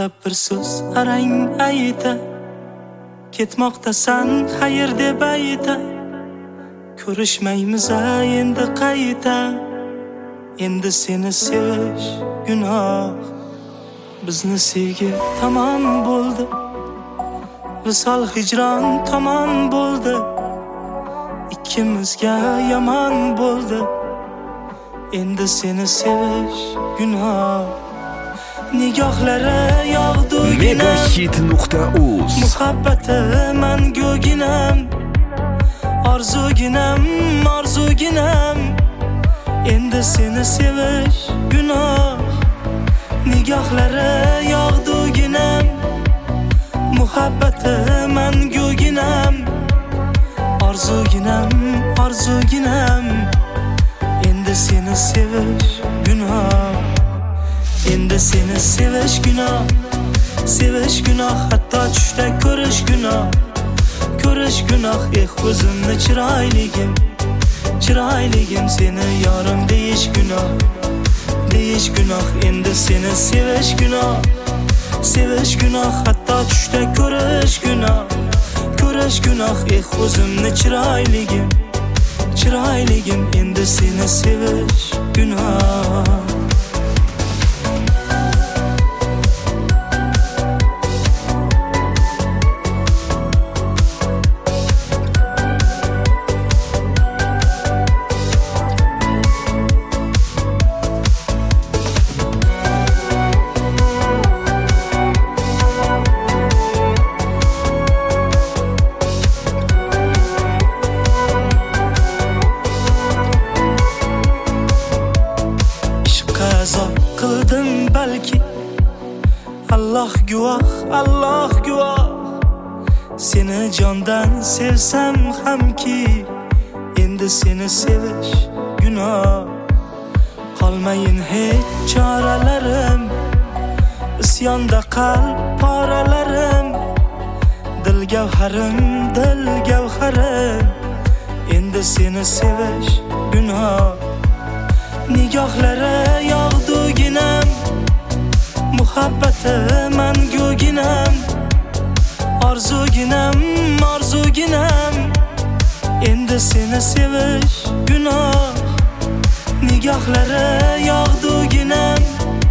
yig'lab bir so'z arang ayta, ketmoqdasan xayr deb ayta. Ko'rishmaymiz endi qayta, endi seni sevish gunoh. Bizni sevgi tamom bo'ldi, visol hijron tamom bo'ldi. Ikkimizga yomon bo'ldi, endi seni sevish gunoh. Nigohlari yog'dugina Megahit.uz muhabbati manguginam, orzuginam, orzuginam. Endi seni sevish gunoh. Nigohlari yog'duginam, muhabbati manguginam, orzuginam, orzuginam. Endi seni sevish gunoh. Endi seni sevish gunoh. Sevish gunoh, hatto tushda ko'rish gunoh. Ko'rish gunoh, o'zimni chiroyligim, chiroyligim seni yorim deyish gunoh. Deyish gunoh, endi seni sevish gunoh. Sevish gunoh, hatto tushda ko'rish gunoh. Ko'rish gunoh, o'zimni chiroyligim, chiroyligim endi seni sevish gunoh. Qildim balki, Alloh guvoh, Alloh guvoh. Seni jondan sevsam hamki, endi seni sevish gunoh. Qolmayin hech choralarim, isyonda qalb poralarim. Dil gavharim, dil gavharim, endi seni sevish gunoh. Nigohlari yog'duginam, muhabbati manguginam, orzuginam, orzuginam. Endi seni sevish gunoh. Nigohlari yog'duginam,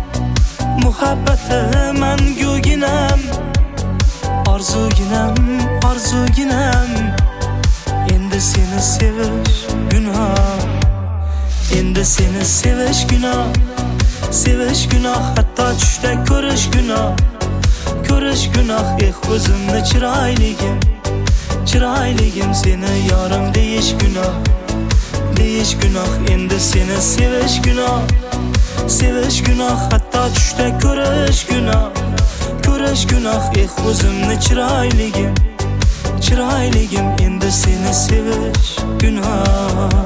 muhabbati manguginam, orzuginam, orzuginam. Endi seni sevish gunoh. Endi seni sevish gunoh. Sevish gunoh, hatto tushda ko'rish gunoh. Ko'rish gunoh, o'zimni chiroyligim, chiroyligim seni yorim deyish gunoh. Deyish gunoh, endi seni sevish gunoh. Sevish gunoh, hatto tushda ko'rish gunoh. Ko'rish gunoh, o'zimni chiroyligim, chiroyligim endi seni sevish gunoh.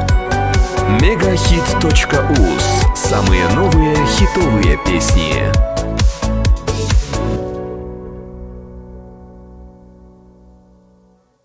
Megahit.uz. Самые новые хитовые песни.